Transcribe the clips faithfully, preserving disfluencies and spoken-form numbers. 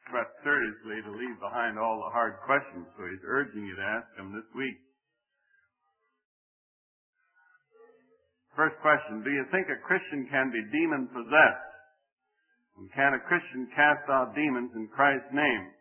sweat seriously to leave behind all the hard questions, so he's urging you to ask them this week. First question, do you think a Christian can be demon-possessed? And can a Christian cast out demons in Christ's name?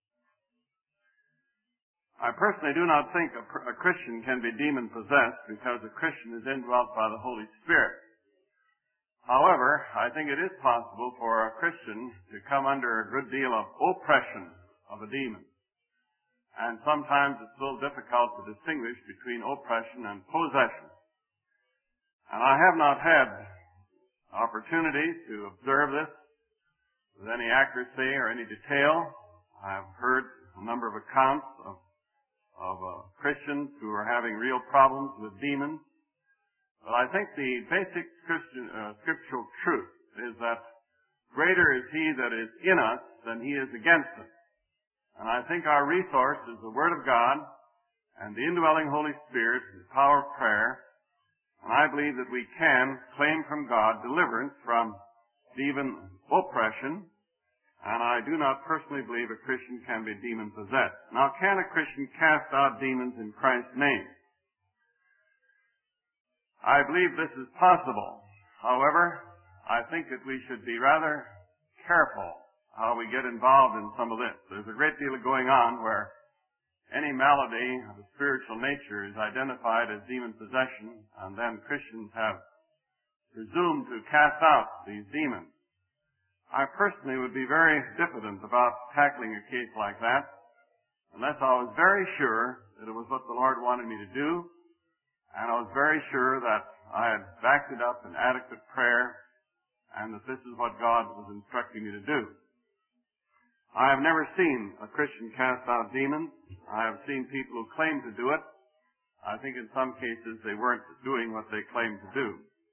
I personally do not think a, a Christian can be demon-possessed because a Christian is indwelt by the Holy Spirit. However, I think it is possible for a Christian to come under a good deal of oppression of a demon. And sometimes it's a little difficult to distinguish between oppression and possession. And I have not had opportunity to observe this with any accuracy or any detail. I've heard a number of accounts of, of uh, Christians who are having real problems with demons. But I think the basic Christian, uh, scriptural truth is that greater is He that is in us than He is against us. And I think our resource is the Word of God and the indwelling Holy Spirit and the power of prayer. And I believe that we can claim from God deliverance from even oppression. And I do not personally believe a Christian can be demon-possessed. Now, can a Christian cast out demons in Christ's name? I believe this is possible. However, I think that we should be rather careful how we get involved in some of this. There's a great deal of going on where any malady of a spiritual nature is identified as demon possession, and then Christians have presumed to cast out these demons. I personally would be very diffident about tackling a case like that unless I was very sure that it was what the Lord wanted me to do, and I was very sure that I had backed it up in adequate prayer and that this is what God was instructing me to do. I have never seen a Christian cast out demons. I have seen people who claim to do it. I think in some cases they weren't doing what they claimed to do.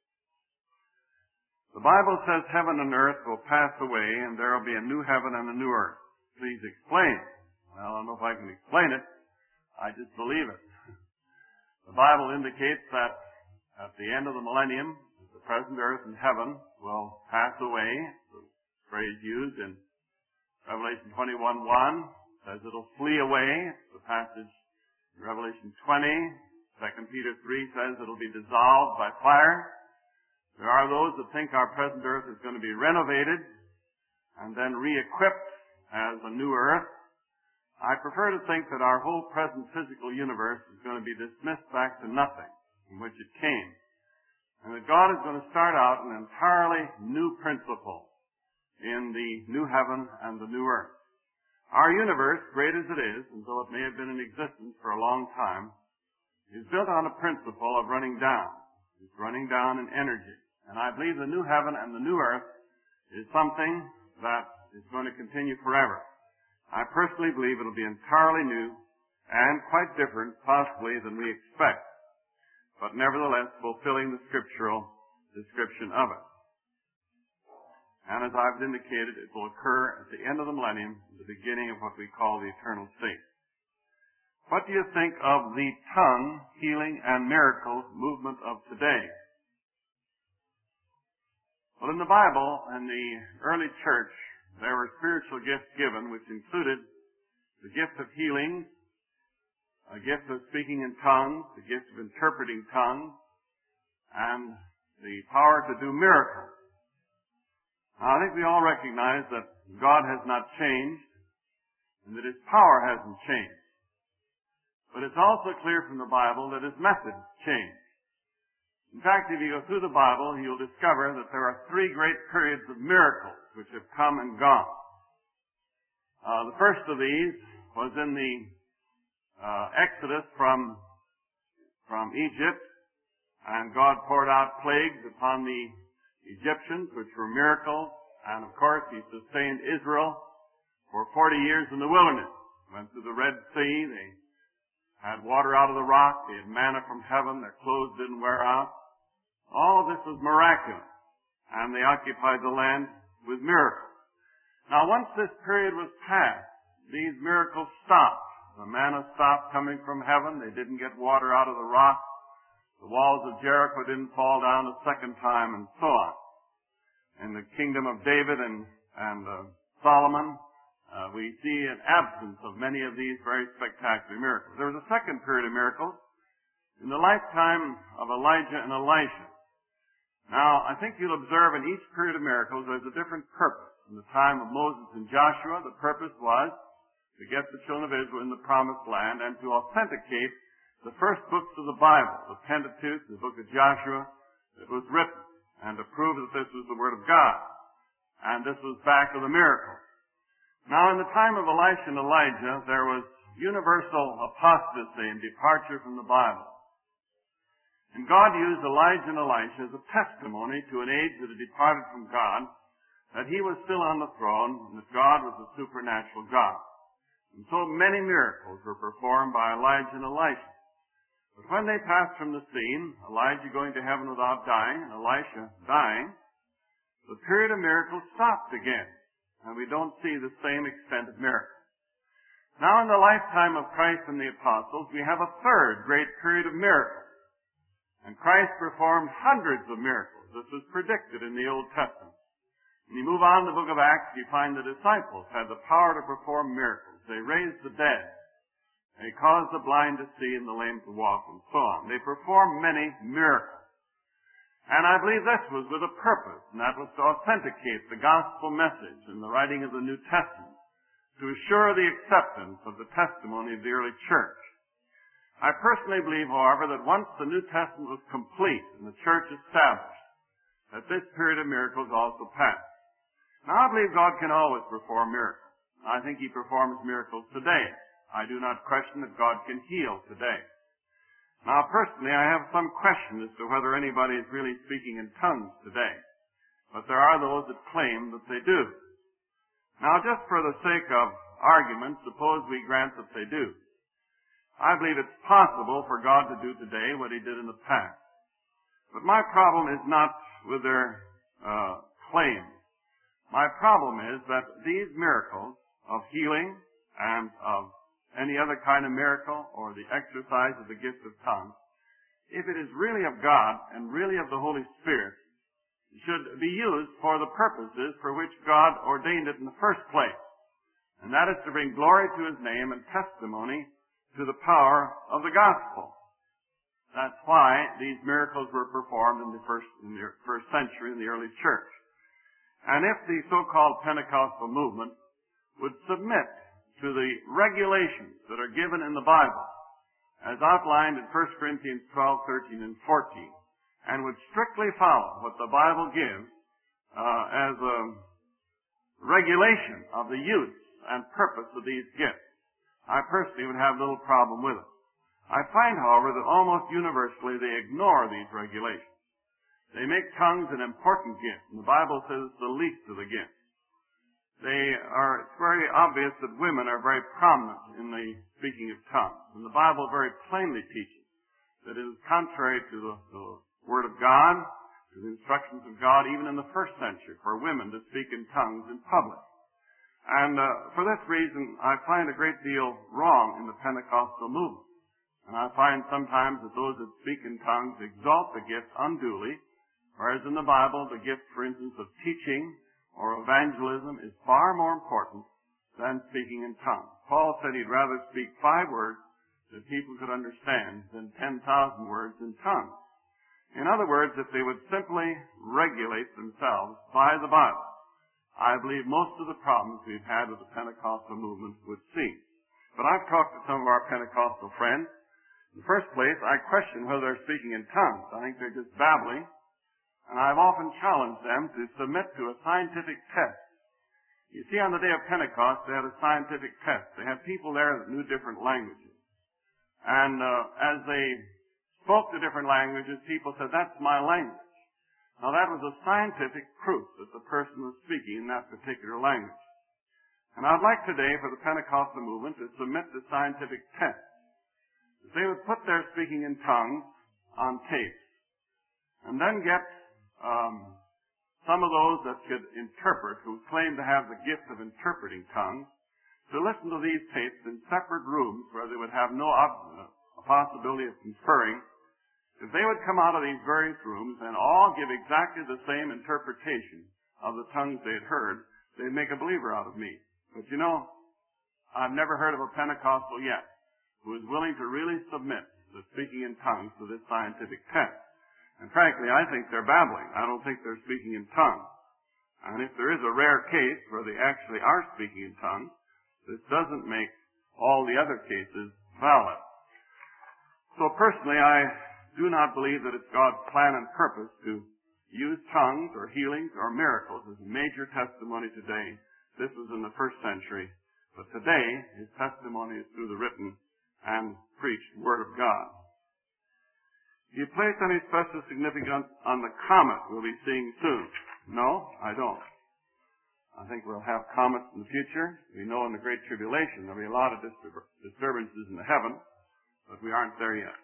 The Bible says heaven and earth will pass away and there will be a new heaven and a new earth. Please explain. Well, I don't know if I can explain it. I just believe it. The Bible indicates that at the end of the millennium, the present earth and heaven will pass away. The phrase used in Revelation twenty-one one says it'll flee away. The passage in Revelation twenty, Second Peter three says it'll be dissolved by fire. There are those that think our present earth is going to be renovated and then re-equipped as a new earth. I prefer to think that our whole present physical universe is going to be dismissed back to nothing from which it came, and that God is going to start out an entirely new principle in the new heaven and the new earth. Our universe, great as it is, and though it may have been in existence for a long time, is built on a principle of running down. It's running down in energy. And I believe the new heaven and the new earth is something that is going to continue forever. I personally believe it'll be entirely new and quite different, possibly, than we expect, but nevertheless fulfilling the scriptural description of it. And as I've indicated, it will occur at the end of the millennium, the beginning of what we call the eternal state. What do you think of the tongue, healing, and miracles movement of today? Well, in the Bible, in the early church, there were spiritual gifts given, which included the gift of healing, a gift of speaking in tongues, the gift of interpreting tongues, and the power to do miracles. Now, I think we all recognize that God has not changed and that His power hasn't changed. But it's also clear from the Bible that His methods changed. In fact, if you go through the Bible, you'll discover that there are three great periods of miracles which have come and gone. Uh, the first of these was in the uh, Exodus from, from Egypt, and God poured out plagues upon the Egyptians, which were miracles, and of course He sustained Israel for forty years in the wilderness. Went through the Red Sea, they had water out of the rock, they had manna from heaven, their clothes didn't wear out. All of this was miraculous, and they occupied the land with miracles. Now, once this period was past, these miracles stopped. The manna stopped coming from heaven. They didn't get water out of the rock. The walls of Jericho didn't fall down a second time, and so on. In the kingdom of David and, and uh, Solomon uh, we see an absence of many of these very spectacular miracles. There was a second period of miracles in the lifetime of Elijah and Elisha. Now, I think you'll observe in each period of miracles there's a different purpose. In the time of Moses and Joshua, the purpose was to get the children of Israel in the promised land and to authenticate the first books of the Bible, the Pentateuch, the book of Joshua, that was written, and to prove that this was the Word of God. And this was back of the miracle. Now, in the time of Elisha and Elijah, there was universal apostasy and departure from the Bible. And God used Elijah and Elisha as a testimony to an age that had departed from God, that He was still on the throne, and that God was a supernatural God. And so many miracles were performed by Elijah and Elisha. But when they passed from the scene, Elijah going to heaven without dying, and Elisha dying, the period of miracles stopped again, and we don't see the same extent of miracles. Now in the lifetime of Christ and the apostles, we have a third great period of miracles. And Christ performed hundreds of miracles. This was predicted in the Old Testament. When you move on to the book of Acts, you find the disciples had the power to perform miracles. They raised the dead. They caused the blind to see and the lame to walk and so on. They performed many miracles. And I believe this was with a purpose, and that was to authenticate the gospel message in the writing of the New Testament, to assure the acceptance of the testimony of the early church. I personally believe, however, that once the New Testament was complete and the church established, that this period of miracles also passed. Now, I believe God can always perform miracles. I think He performs miracles today. I do not question that God can heal today. Now, personally, I have some question as to whether anybody is really speaking in tongues today. But there are those that claim that they do. Now, just for the sake of argument, suppose we grant that they do. I believe it's possible for God to do today what He did in the past. But my problem is not with their uh, claims. My problem is that these miracles of healing and of any other kind of miracle or the exercise of the gift of tongues, if it is really of God and really of the Holy Spirit, should be used for the purposes for which God ordained it in the first place. And that is to bring glory to His name and testimony to the power of the gospel. That's why these miracles were performed in the first, in the first century in the early church. And if the so-called Pentecostal movement would submit to the regulations that are given in the Bible, as outlined in First Corinthians twelve, thirteen, and fourteen, and would strictly follow what the Bible gives uh, as a regulation of the use and purpose of these gifts, I personally would have little problem with it. I find, however, that almost universally they ignore these regulations. They make tongues an important gift, and the Bible says it's the least of the gifts. They are, it's very obvious that women are very prominent in the speaking of tongues, and the Bible very plainly teaches that it is contrary to the, the Word of God, to the instructions of God, even in the first century, for women to speak in tongues in public. And uh, for this reason, I find a great deal wrong in the Pentecostal movement. And I find sometimes that those that speak in tongues exalt the gift unduly, whereas in the Bible, the gift, for instance, of teaching or evangelism is far more important than speaking in tongues. Paul said he'd rather speak five words that people could understand than ten thousand words in tongues. In other words, if they would simply regulate themselves by the Bible, I believe most of the problems we've had with the Pentecostal movement would cease. But I've talked to some of our Pentecostal friends. In the first place, I question whether they're speaking in tongues. I think they're just babbling. And I've often challenged them to submit to a scientific test. You see, on the day of Pentecost, they had a scientific test. They had people there that knew different languages. And uh, as they spoke the different languages, people said, "That's my language." Now, that was a scientific proof that the person was speaking in that particular language. And I'd like today for the Pentecostal movement to submit the scientific test. If they would put their speaking in tongues on tape, and then get um, some of those that could interpret, who claim to have the gift of interpreting tongues, to listen to these tapes in separate rooms where they would have no ob- possibility of conferring. If they would come out of these various rooms and all give exactly the same interpretation of the tongues they had heard, they'd make a believer out of me. But you know, I've never heard of a Pentecostal yet who is willing to really submit to speaking in tongues to this scientific test. And frankly, I think they're babbling. I don't think they're speaking in tongues. And if there is a rare case where they actually are speaking in tongues, this doesn't make all the other cases valid. So personally, I do not believe that it's God's plan and purpose to use tongues or healings or miracles as a major testimony today. This was in the first century. But today, his testimony is through the written and preached Word of God. Do you place any special significance on the comet we'll be seeing soon? No, I don't. I think we'll have comets in the future. We know in the Great Tribulation there'll be a lot of disturb- disturbances in the heaven, but we aren't there yet.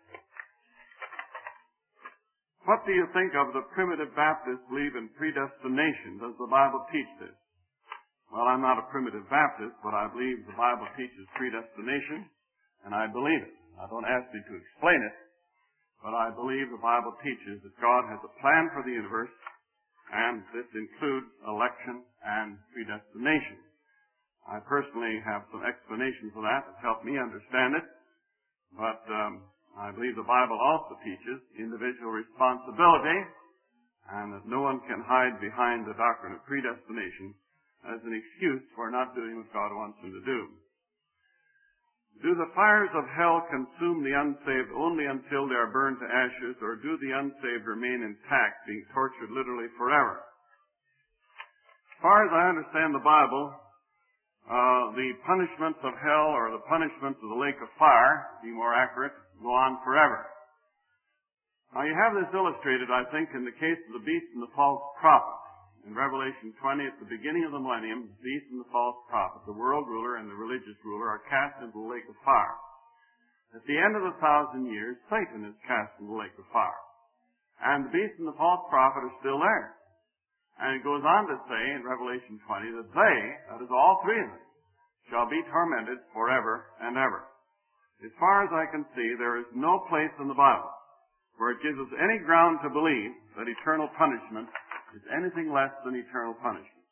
What do you think of the primitive Baptists believe in predestination? Does the Bible teach this? Well, I'm not a primitive Baptist, but I believe the Bible teaches predestination, and I believe it. I don't ask you to explain it, but I believe the Bible teaches that God has a plan for the universe, and this includes election and predestination. I personally have some explanation for that that helped me understand it, but um, I believe the Bible also teaches individual responsibility, and that no one can hide behind the doctrine of predestination as an excuse for not doing what God wants them to do. Do the fires of hell consume the unsaved only until they are burned to ashes, or do the unsaved remain intact, being tortured literally forever? As far as I understand the Bible, uh, the punishments of hell, or the punishments of the lake of fire, to be more accurate, go on forever. Now you have this illustrated, I think, in the case of the beast and the false prophet. In Revelation twenty, at the beginning of the millennium, the beast and the false prophet, the world ruler and the religious ruler, are cast into the lake of fire. At the end of the thousand years, Satan is cast into the lake of fire. And the beast and the false prophet are still there. And it goes on to say in Revelation twenty that they, that is all three of them, shall be tormented forever and ever. As far as I can see, there is no place in the Bible where it gives us any ground to believe that eternal punishment is anything less than eternal punishment.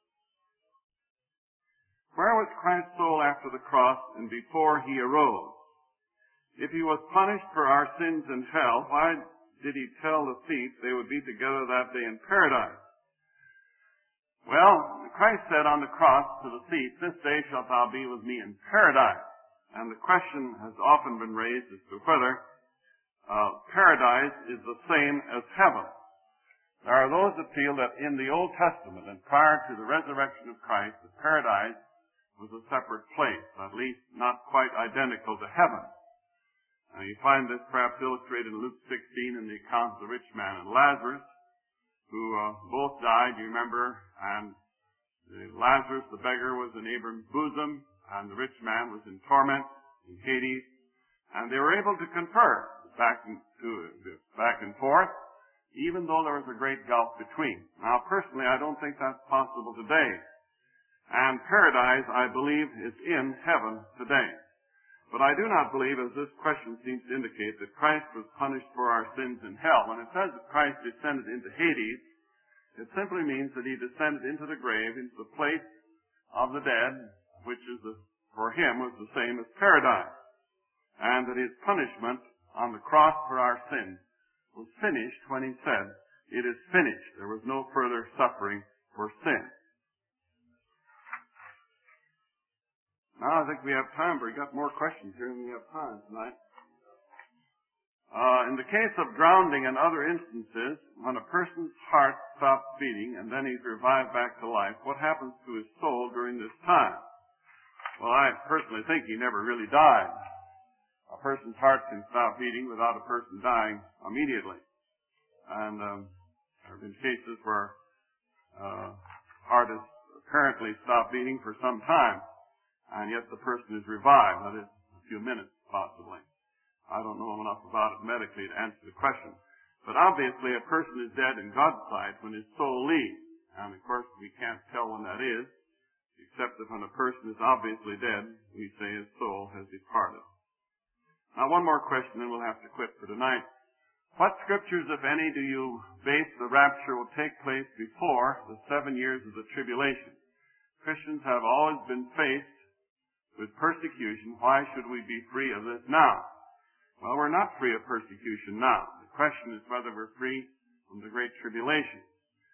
Where was Christ's soul after the cross and before he arose? If he was punished for our sins in hell, why did he tell the thief they would be together that day in paradise? Well, Christ said on the cross to the thief, "This day shalt thou be with me in paradise." And the question has often been raised as to whether uh, paradise is the same as heaven. There are those that feel that in the Old Testament and prior to the resurrection of Christ, the paradise was a separate place, at least not quite identical to heaven. Uh, you find this perhaps illustrated in Luke sixteen in the account of the rich man and Lazarus, who uh, both died, you remember, and Lazarus, the beggar, was in Abraham's bosom, and the rich man was in torment in Hades, and they were able to confer back and, to, back and forth, even though there was a great gulf between. Now, personally, I don't think that's possible today. And paradise, I believe, is in heaven today. But I do not believe, as this question seems to indicate, that Christ was punished for our sins in hell. When it says that Christ descended into Hades, it simply means that he descended into the grave, into the place of the dead, which is the, for him was the same as paradise. And that his punishment on the cross for our sins was finished when he said, "It is finished." There was no further suffering for sin. Now I think we have time, but we got more questions here than we have time tonight. Uh, in the case of drowning and other instances, when a person's heart stops beating and then he's revived back to life, what happens to his soul during this time? Well, I personally think he never really died. A person's heart can stop beating without a person dying immediately. And um, there have been cases where uh, heart has apparently stopped beating for some time, and yet the person is revived. That is, a few minutes, possibly. I don't know enough about it medically to answer the question. But obviously, a person is dead in God's sight when his soul leaves. And of course, we can't tell when that is, except that when a person is obviously dead, we say his soul has departed. Now, one more question, then we'll have to quit for tonight. What scriptures, if any, do you base the rapture will take place before the seven years of the tribulation? Christians have always been faced with persecution. Why should we be free of this now? Well, we're not free of persecution now. The question is whether we're free from the Great Tribulation.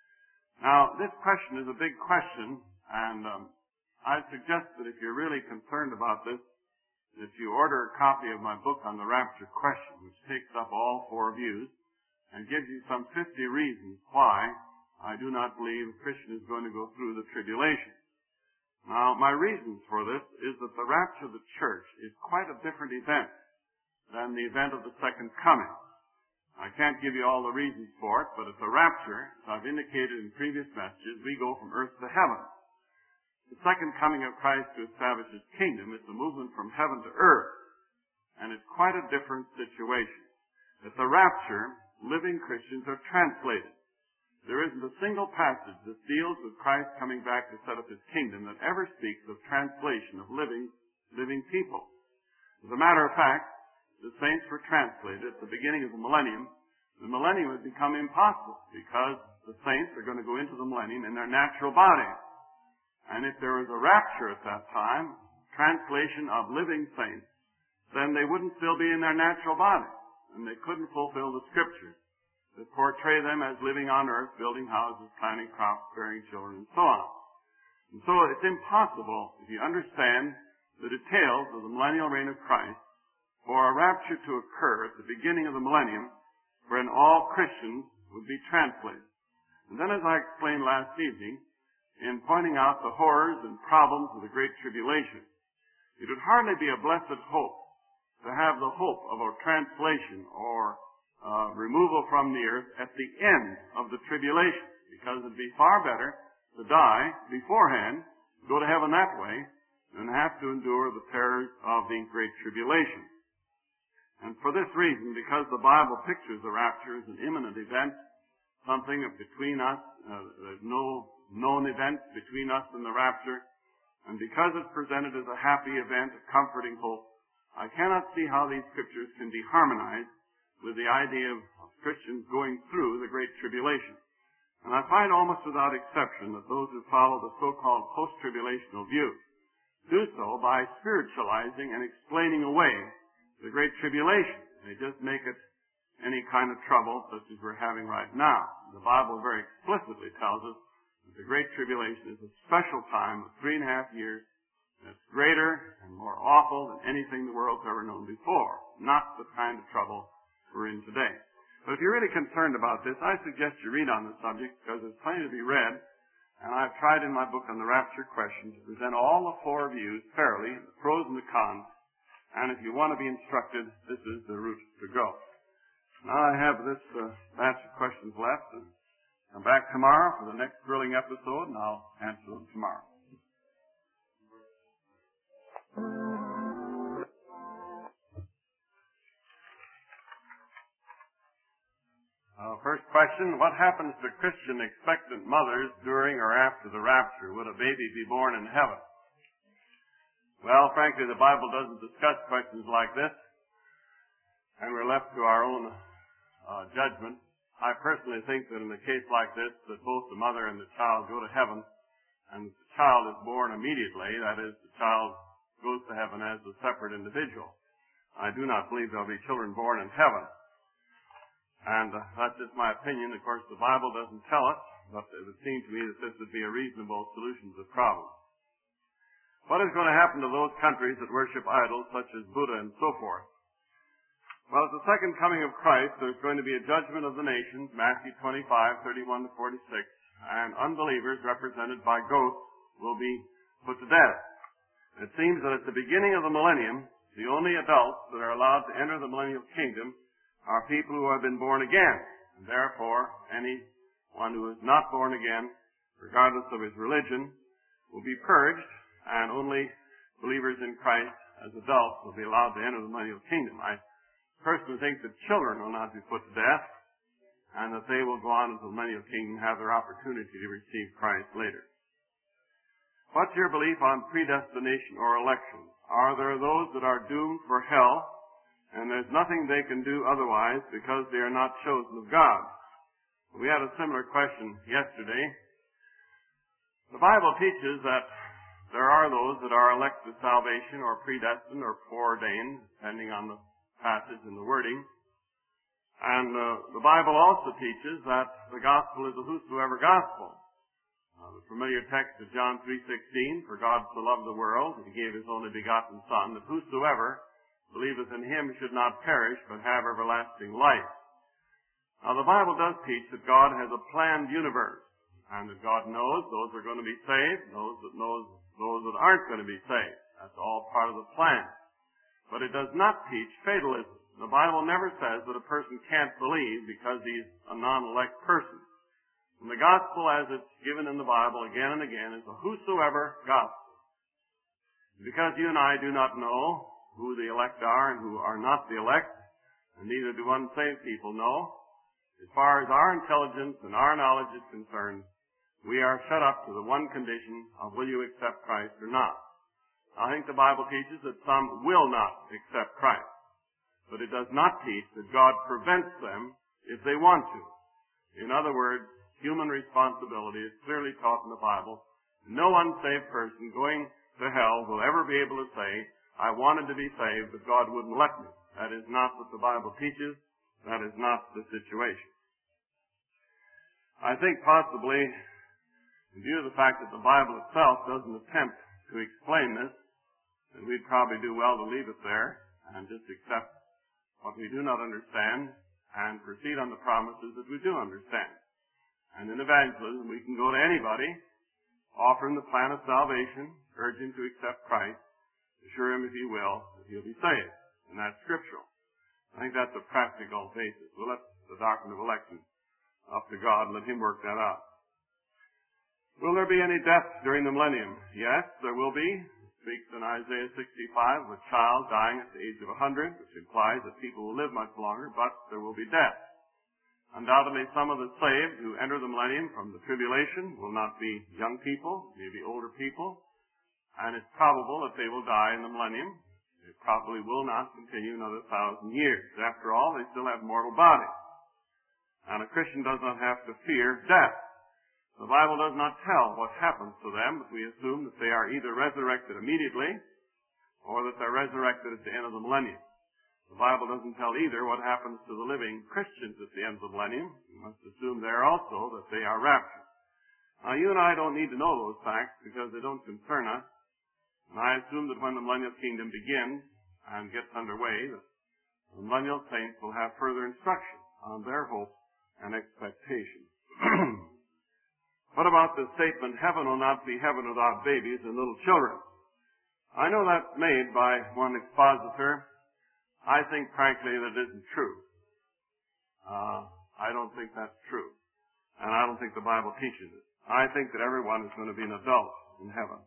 Now, this question is a big question, and um, I suggest that if you're really concerned about this, that you order a copy of my book on the rapture question, which takes up all four views and gives you some fifty reasons why I do not believe a Christian is going to go through the tribulation. Now, my reasons for this is that the rapture of the church is quite a different event than the event of the second coming. I can't give you all the reasons for it, but at the rapture, as I've indicated in previous messages, we go from earth to heaven. The second coming of Christ to establish His kingdom is the movement from heaven to earth, and it's quite a different situation. At the rapture, living Christians are translated. There isn't a single passage that deals with Christ coming back to set up His kingdom that ever speaks of translation of living, living people. As a matter of fact, the saints were translated at the beginning of the millennium. The millennium would become impossible because the saints are going to go into the millennium in their natural body. And if there was a rapture at that time, translation of living saints, then they wouldn't still be in their natural body, and they couldn't fulfill the scriptures that portray them as living on earth, building houses, planting crops, bearing children, and so on. And so it's impossible, if you understand the details of the millennial reign of Christ, for a rapture to occur at the beginning of the millennium when all Christians would be translated. And then, as I explained last evening, in pointing out the horrors and problems of the Great Tribulation, it would hardly be a blessed hope to have the hope of a translation or Uh, removal from the earth at the end of the tribulation, because it'd be far better to die beforehand, go to heaven that way, than have to endure the terrors of the Great Tribulation. And for this reason, because the Bible pictures the rapture as an imminent event, something between us, uh, there's no known event between us and the rapture, and because it's presented as a happy event, a comforting hope, I cannot see how these scriptures can be harmonized with the idea of, of Christians going through the Great Tribulation. And I find almost without exception that those who follow the so-called post-tribulational view do so by spiritualizing and explaining away the Great Tribulation. They just make it any kind of trouble such as we're having right now. The Bible very explicitly tells us that the Great Tribulation is a special time of three and a half years that's greater and more awful than anything the world's ever known before. Not the kind of trouble we're in today. But if you're really concerned about this, I suggest you read on the subject, because there's plenty to be read, and I've tried in my book on the rapture question to present all the four views fairly, the pros and the cons, and if you want to be instructed, this is the route to go. Now I have this uh, batch of questions left, and come back tomorrow for the next thrilling episode, and I'll answer them tomorrow. Uh, first question, what happens to Christian expectant mothers during or after the rapture? Would a baby be born in heaven? Well, frankly, the Bible doesn't discuss questions like this, and we're left to our own uh, judgment. I personally think that in a case like this, that both the mother and the child go to heaven, and the child is born immediately. That is, the child goes to heaven as a separate individual. I do not believe there'll be children born in heaven. And uh, that's just my opinion. Of course, the Bible doesn't tell us, but it would seem to me that this would be a reasonable solution to the problem. What is going to happen to those countries that worship idols such as Buddha and so forth? Well, at the second coming of Christ, there's going to be a judgment of the nations, Matthew twenty-five, thirty-one to forty-six, and unbelievers represented by ghosts will be put to death. It seems that at the beginning of the millennium, the only adults that are allowed to enter the millennial kingdom are people who have been born again. And therefore, anyone who is not born again, regardless of his religion, will be purged, and only believers in Christ as adults will be allowed to enter the millennial kingdom. I personally think that children will not be put to death, and that they will go on into the millennial kingdom and have their opportunity to receive Christ later. What's your belief on predestination or election? Are there those that are doomed for hell, and there's nothing they can do otherwise because they are not chosen of God? We had a similar question yesterday. The Bible teaches that there are those that are elect to salvation or predestined or foreordained, depending on the passage and the wording. And uh, the Bible also teaches that the gospel is a whosoever gospel. Uh, the familiar text of John three sixteen, for God so loved the world that he gave his only begotten Son, that whosoever believeth in him should not perish, but have everlasting life. Now the Bible does teach that God has a planned universe, and that God knows those are going to be saved, those that knows those that aren't going to be saved. That's all part of the plan. But it does not teach fatalism. The Bible never says that a person can't believe because he's a non-elect person. And the gospel as it's given in the Bible again and again is a whosoever gospel. Because you and I do not know who the elect are and who are not the elect, and neither do unsaved people know, as far as our intelligence and our knowledge is concerned, we are shut up to the one condition of will you accept Christ or not. I think the Bible teaches that some will not accept Christ. But it does not teach that God prevents them if they want to. In other words, human responsibility is clearly taught in the Bible. No unsaved person going to hell will ever be able to say, I wanted to be saved, but God wouldn't let me. That is not what the Bible teaches. That is not the situation. I think possibly, in view of the fact that the Bible itself doesn't attempt to explain this, then we'd probably do well to leave it there and just accept what we do not understand and proceed on the promises that we do understand. And in evangelism, we can go to anybody, offer him the plan of salvation, urge him to accept Christ, assure him, if he will, that he'll be saved. And that's scriptural. I think that's a practical basis. We'll let the doctrine of election up to God and let him work that out. Will there be any death during the millennium? Yes, there will be. Speaks in Isaiah sixty-five of a child dying at the age of a hundred, which implies that people will live much longer, but there will be death. Undoubtedly, some of the saved who enter the millennium from the tribulation will not be young people, maybe older people, and it's probable that they will die in the millennium. It probably will not continue another thousand years. After all, they still have mortal bodies. And a Christian does not have to fear death. The Bible does not tell what happens to them, but we assume that they are either resurrected immediately or that they're resurrected at the end of the millennium. The Bible doesn't tell either what happens to the living Christians at the end of the millennium. We must assume there also that they are raptured. Now, you and I don't need to know those facts because they don't concern us. And I assume that when the millennial kingdom begins and gets underway, that the millennial saints will have further instruction on their hope and expectation. What about the statement, heaven will not be heaven without babies and little children? I know that's made by one expositor. I think, frankly, that isn't true. Uh, I don't think that's true. And I don't think the Bible teaches it. I think that everyone is going to be an adult in heaven.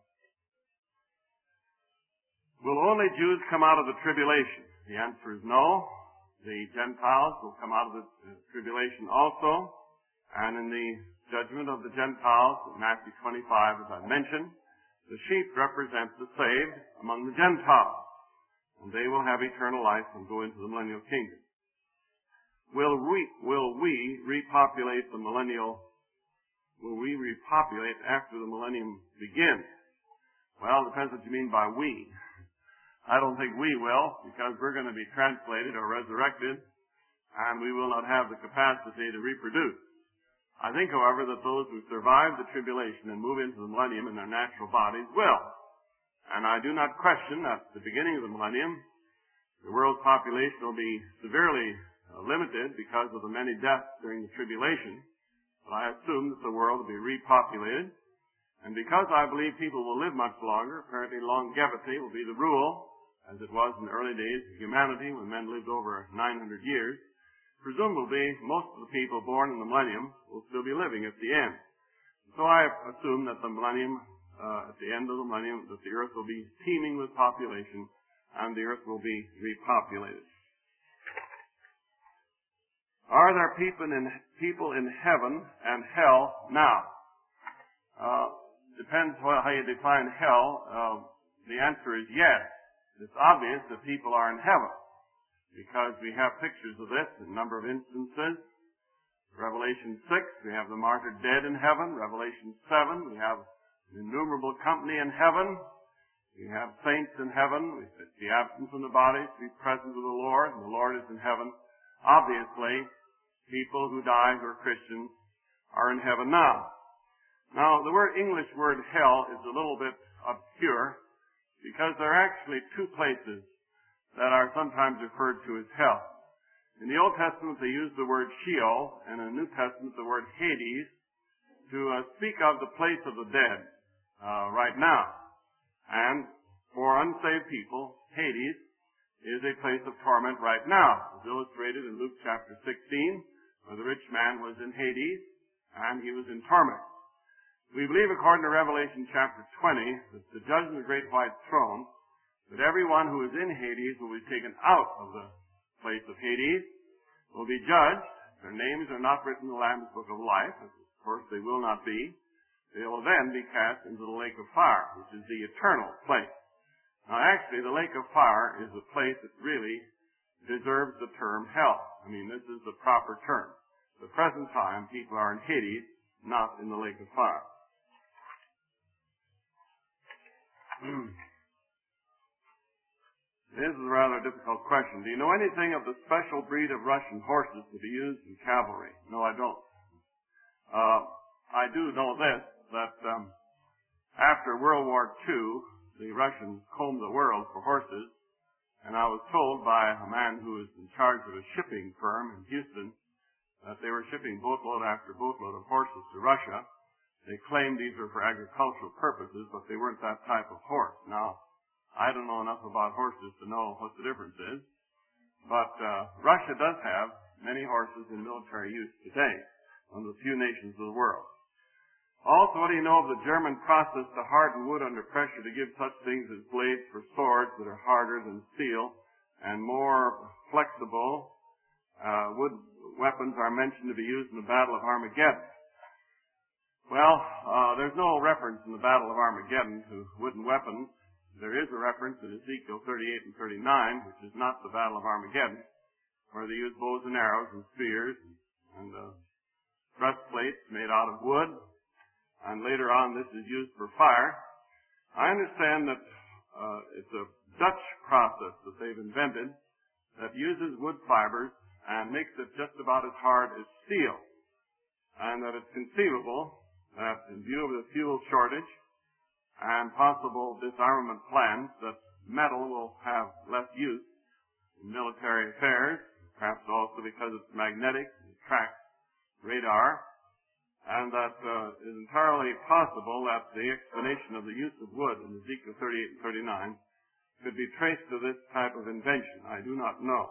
Will only Jews come out of the tribulation? The answer is no. The Gentiles will come out of the tribulation also. And in the judgment of the Gentiles, in Matthew twenty-five, as I mentioned, the sheep represent the saved among the Gentiles, and they will have eternal life and go into the millennial kingdom. Will we, will we repopulate the millennial, will we repopulate after the millennium begins? Well, it depends what you mean by we. I don't think we will, because we're going to be translated or resurrected, and we will not have the capacity to reproduce. I think, however, that those who survive the tribulation and move into the millennium in their natural bodies will. And I do not question that at the beginning of the millennium, the world's population will be severely uh, limited because of the many deaths during the tribulation. But I assume that the world will be repopulated. And because I believe people will live much longer, apparently longevity will be the rule, as it was in the early days of humanity when men lived over nine hundred years. Presumably, most of the people born in the millennium will still be living at the end. So I assume that the millennium, uh, at the end of the millennium, that the earth will be teeming with population and the earth will be repopulated. Are there people in, people in heaven and hell now? Uh, depends how you define hell. Uh, the answer is yes. It's obvious that people are in heaven, because we have pictures of this in a number of instances. Revelation six, we have the martyred dead in heaven. Revelation seven, we have an innumerable company in heaven. We have saints in heaven. We see absent from the body to be present with the Lord, and the Lord is in heaven. Obviously, people who die who are Christians are in heaven now. Now, the word English word hell is a little bit obscure because there are actually two places that are sometimes referred to as hell. In the Old Testament, they use the word Sheol, and in the New Testament, the word Hades, to uh, speak of the place of the dead uh, right now. And for unsaved people, Hades is a place of torment right now. It's illustrated in Luke chapter sixteen, where the rich man was in Hades, and he was in torment. We believe, according to Revelation chapter twenty, that the judgment of the great white throne, that everyone who is in Hades will be taken out of the place of Hades, will be judged. Their names are not written in the Lamb's Book of Life. Of course, they will not be. They will then be cast into the lake of fire, which is the eternal place. Now, actually, the lake of fire is a place that really deserves the term hell. I mean, this is the proper term. At the present time, people are in Hades, not in the lake of fire. This is a rather difficult question. Do you know anything of the special breed of Russian horses to be used in cavalry? No, I don't. Uh, I do know this, that um, after World War Two, the Russians combed the world for horses, and I was told by a man who was in charge of a shipping firm in Houston that they were shipping boatload after boatload of horses to Russia. They claimed these were for agricultural purposes, but they weren't that type of horse. Now, I don't know enough about horses to know what the difference is, but uh, Russia does have many horses in military use today, one of the few nations of the world. Also, what do you know of the German process to harden wood under pressure to give such things as blades for swords that are harder than steel and more flexible? Uh, wood weapons are mentioned to be used in the Battle of Armageddon. Well, uh, there's no reference in the Battle of Armageddon to wooden weapons. There is a reference in Ezekiel thirty-eight and thirty-nine, which is not the Battle of Armageddon, where they use bows and arrows and spears and, and uh, breastplates made out of wood. And later on, this is used for fire. I understand that uh, it's a Dutch process that they've invented that uses wood fibers and makes it just about as hard as steel. And that it's conceivable that in view of the fuel shortage and possible disarmament plans, that metal will have less use in military affairs, perhaps also because it's magnetic, it tracks radar, and that uh, it is entirely possible that the explanation of the use of wood in Ezekiel thirty-eight and thirty-nine could be traced to this type of invention. I do not know.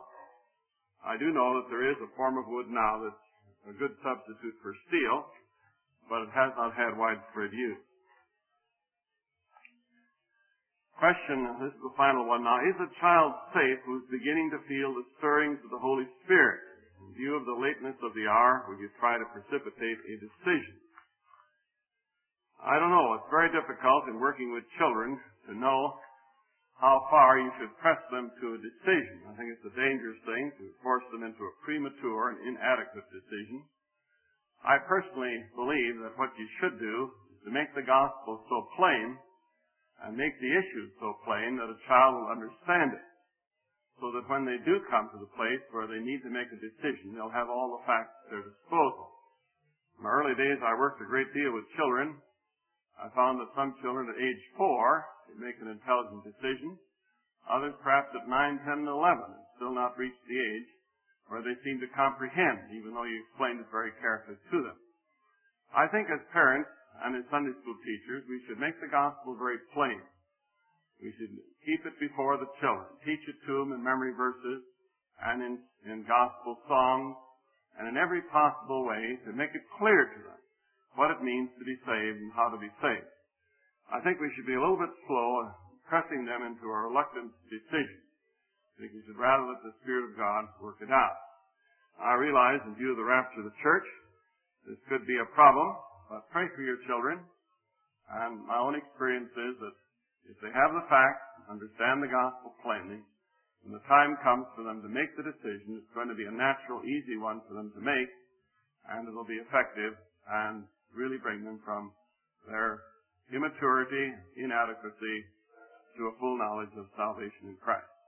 I do know that there is a form of wood now that's a good substitute for steel, but it has not had widespread use. Question, this is the final one now. Is a child safe who is beginning to feel the stirrings of the Holy Spirit? In view of the lateness of the hour, will you try to precipitate a decision? I don't know. It's very difficult in working with children to know how far you should press them to a decision. I think it's a dangerous thing to force them into a premature and inadequate decision. I personally believe that what you should do is to make the gospel so plain and make the issues so plain that a child will understand it, so that when they do come to the place where they need to make a decision, they'll have all the facts at their disposal. In my early days, I worked a great deal with children. I found that some children at age four could make an intelligent decision. Others perhaps at nine, ten, and eleven had still not reached the age where they seem to comprehend, even though you explained it very carefully to them. I think as parents and as Sunday school teachers, we should make the gospel very plain. We should keep it before the children, teach it to them in memory verses and in, in gospel songs and in every possible way to make it clear to them what it means to be saved and how to be saved. I think we should be a little bit slow in pressing them into a reluctant decision. I think we should rather let the Spirit of God work it out. I realize in view of the rapture of the church, this could be a problem. But pray for your children, and my own experience is that if they have the facts, understand the gospel plainly, when the time comes for them to make the decision, it's going to be a natural, easy one for them to make, and it will be effective and really bring them from their immaturity, inadequacy to a full knowledge of salvation in Christ.